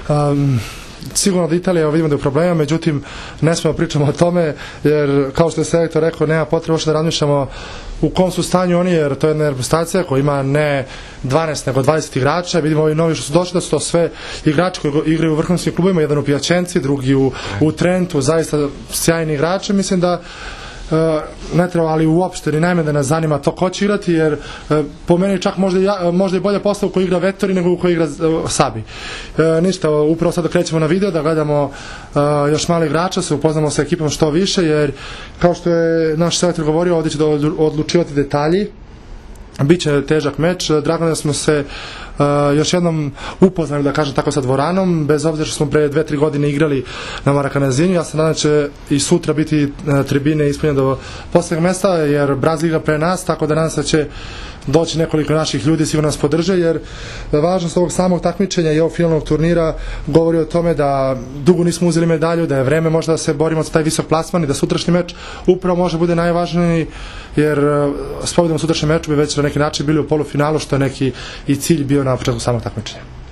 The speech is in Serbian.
Sigurno da Italija vidimo da je u problema, međutim ne smemo pričamo o tome, jer kao što je selektor rekao, nema potrebe uopšte da razmišljamo u kom su stanju oni, jer to je jedna reprezentacija koja ima ne 12 nego 20 igrača. Vidimo ovi novi što su došli da su to sve igrači koji igraju u vrhunskim klubovima, jedan u Piacenzi, drugi u Trentu, zaista sjajni igrači. Mislim da ne treba, ali uopšte ni najmanje da nas zanima to ko će igrati, jer po meni čak možda i bolje postav koji igra Vettori nego koji igra Sabi. Ništa, upravo sad krećemo na video da gledamo još malo igrača, se upoznamo sa ekipom što više, jer kao što je naš selektor govorio, ovdje će da odlučivati detalji. Biće težak meč, drago da smo se još jednom upoznali, da kažem tako, sa dvoranom, bez obzira što smo pre 2-3 godine igrali na Maracanãzinho. Ja sam nadam da će i sutra biti tribine ispunjene do poslednjeg mesta, jer Brazil igra pre nas, tako da nadam se da će doći nekoliko naših ljudi, sigurno nas podrže, jer važnost ovog samog takmičenja i ovog finalnog turnira govori o tome da dugo nismo uzeli medalju, da je vreme možda da se borimo za taj visok plasman i da sutrašnji meč upravo može bude najvažniji, jer s pobedom u sutrašnjem meču bi već na neki način bili u polufinalu, što je neki i cilj bio na početku samog takmičenja.